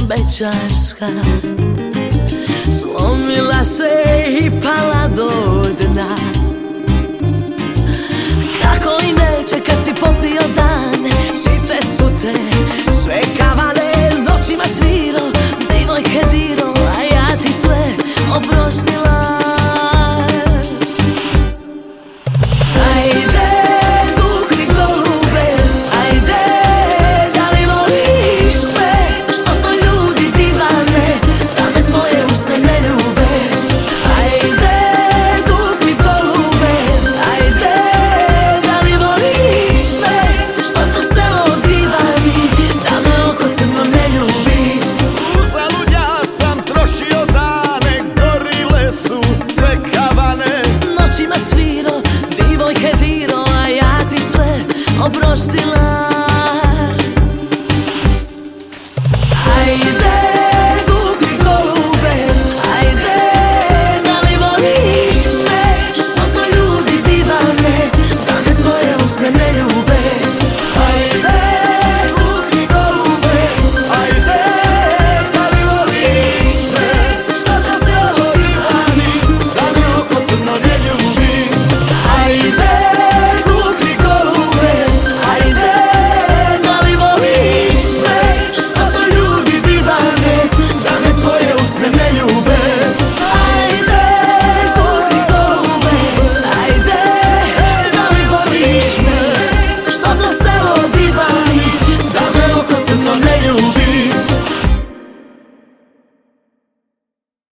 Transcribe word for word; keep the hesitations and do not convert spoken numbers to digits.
bećarska, slomila se i pala do dna. Kako i neće kad si popio dan, site su te sve kavane, noćima sviro, divojke diro, a ja ti sve oprostila. Noćima sviro, divojke diro, a ja ti sve oprostila.